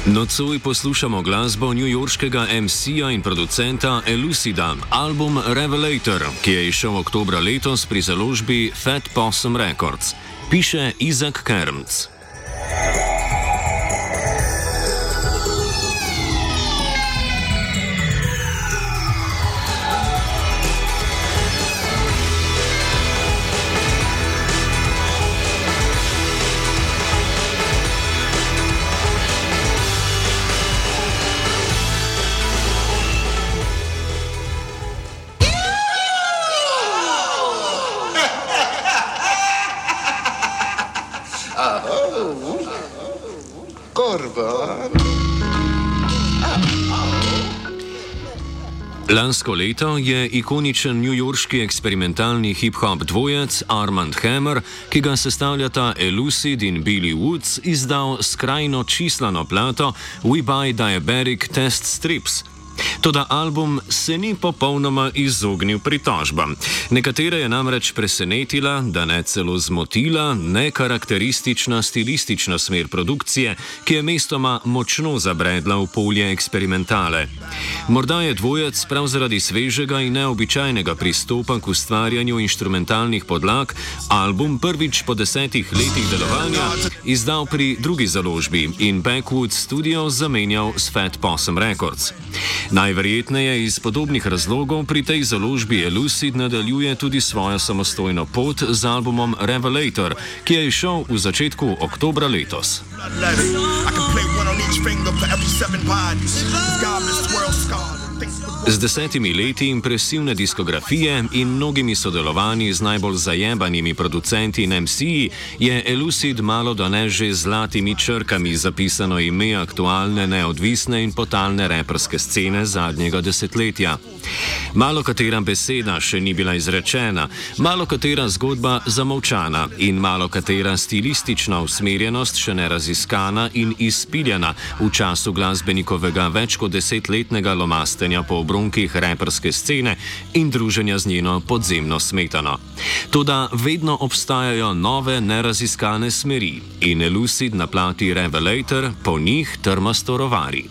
Nocoj poslušamo glasbo newyorškega MC-ja in producenta Elucida, album Revelator, ki je izšel oktobra letos pri založbi Fat Possum Records. Piše Izak Kermc. Lansko leto je ikoničen newyorški eksperimentalni hip-hop dvojec Armand Hammer, ki ga sestavljata Elucid in Billy Woods, izdal skrajno čislano plato We Buy Diabetic Test Strips. Toda album se ni popolnoma izognil pritožbam. Nekatere je namreč presenetila, da ne celo zmotila, nekarakteristična stilistična smer produkcije, ki je mestoma močno zabredla v polje eksperimentale. Morda je dvojec prav zaradi svežega in neobičajnega pristopa k ustvarjanju inštrumentalnih podlag album prvič po 10 letih delovanja izdal pri drugi založbi in Backwood Studios zamenjal s Fat Possum Records. Najverjetneje iz podobnih razlogov pri tej založbi Elucid nadaljuje tudi svojo samostojno pot z albumom Revelator, ki je izšel v začetku oktobra letos. Z 10 leti impresivne diskografije in mnogimi sodelovanji z najbolj zajebanimi producenti in MC-ji je Elucid malo da ne že zlatimi črkami zapisano ime aktualne, neodvisne in totalne raperske scene zadnjega desetletja. Malo katera beseda še ni bila izrečena, malo katera zgodba zamolčana in malo katera stilistična usmerjenost še ne raziskana in izpiljena v času glasbenikovega več kot 10-letnega lomastenja po obronkih raperske scene in druženja z njeno podzemno smetano. Toda vedno obstajajo nove neraziskane smeri in Elucid na plati Revelator po njih trmasto rovari.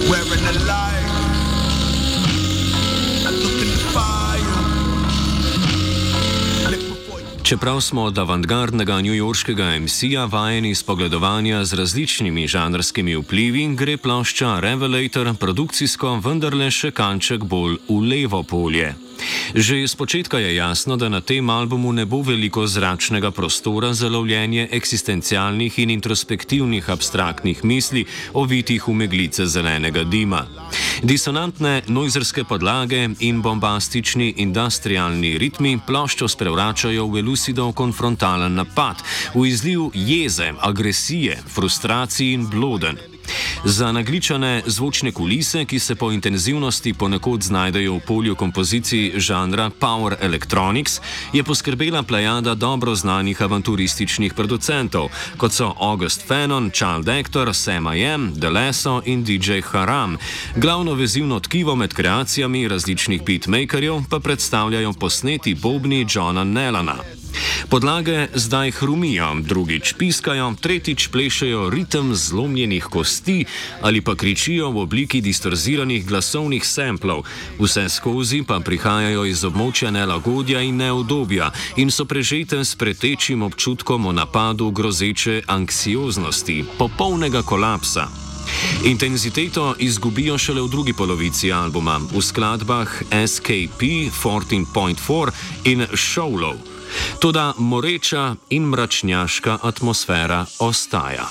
Čeprav smo od avantgardnega newyorškega MC-ja vajeni spogledovanja z različnimi žanrskimi vplivi, gre plošča Revelator produkcijsko vendarle še kanček bolj v levo polje. Že iz početka je jasno, da na tem albumu ne bo veliko zračnega prostora za lovljenje eksistencialnih in introspektivnih abstraktnih misli, ovitih v meglice zelenega dima. Disonantne noizerske podlage in bombastični industrialni ritmi ploščo sprevračajo v Elucidov konfrontalen napad, v izliv jeze, agresije, frustracij in blodenj. Za nagličane zvočne kulise, ki se po intenzivnosti ponekod znajdejo v polju kompozicij žanra Power Electronics, je poskrbela plejada dobro znanih avanturističnih producentov, kot so August Fanon, Child Actor, Sam I Am, The Lasso in DJ Haram. Glavno vezivno tkivo med kreacijami različnih beatmakerjev pa predstavljajo posneti bobni Johna Nellana. Podlage zdaj hrumijo, drugič piskajo, tretjič plešejo ritem zlomljenih kosti ali pa kričijo v obliki distorziranih glasovnih samplov, vse skozi pa prihajajo iz območja nelagodja in neudobja in so prežete s pretečim občutkom o napadu grozeče anksioznosti, popolnega kolapsa. Intenziteto izgubijo šele v drugi polovici albuma, v skladbah SKP 14.4 in Showlow. Toda moreča in mračnjaška atmosfera ostaja.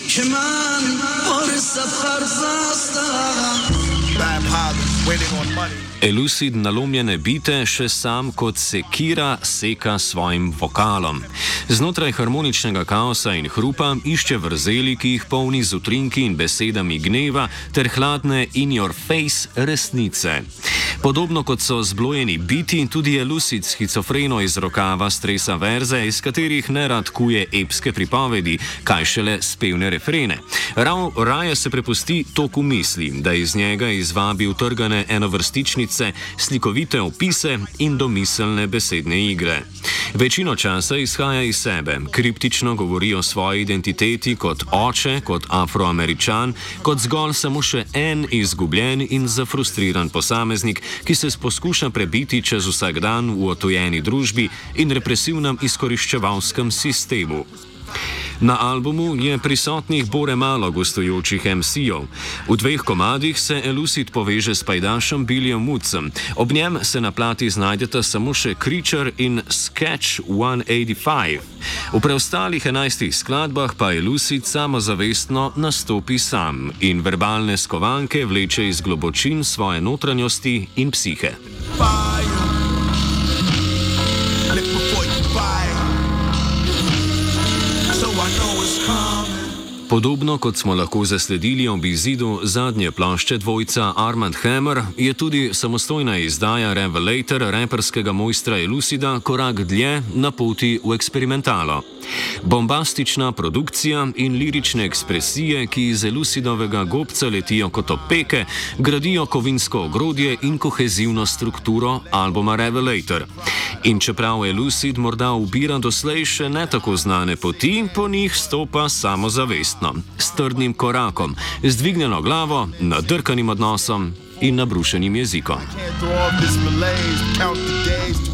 Elucid nalomljene bite še sam kot sekira seka svojim vokalom. Znotraj harmoničnega kaosa in hrupa išče vrzeli, ki jih polni z utrinki in besedami gneva ter hladne in your face resnice. Podobno kot so zblojeni biti, tudi Elucid schizofreno iz rokava stresa verze, iz katerih nerad kuje epske pripovedi, kaj šele spevne refrene. Raje se prepusti toku misli, da iz njega izvabi utrgane enovrstičnice, slikovite opise in domiselne besedne igre. Večino časa izhaja iz sebe, kriptično govori o svoji identiteti kot oče, kot Afroameričan, kot zgolj samo še en izgubljen in zafrustriran posameznik, ki se poskuša prebiti čez vsak dan v otojeni družbi in represivnem izkoriščevalskem sistemu. Na albumu je prisotnih bore malo gostujočih MC-jev. V 2 komadih se Elucid poveže s pajdašem Billyjem Woodsom. Ob njem se na plati znajdeta samo še Creature in Sketch 185. V preostalih 11 skladbah pa Elucid samozavestno nastopi sam in verbalne skovanke vleče iz globočin svoje notranjosti in psihe. Podobno kot smo lahko zasledili ob izidu zadnje plošče dvojca Armand Hammer, je tudi samostojna izdaja Revelator reperskega mojstra Elucida korak dlje na poti v eksperimentalo. Bombastična produkcija in lirične ekspresije, ki iz Elucidovega gobca letijo kot opeke, gradijo kovinsko ogrodje in kohezivno strukturo albuma Revelator. In čeprav Elucid morda ubira doslej še ne tako znane poti, po njih stopa samozavestno, s trdnim korakom, z dvignjeno glavo, nadrkanim odnosom in nabrušenim jezikom.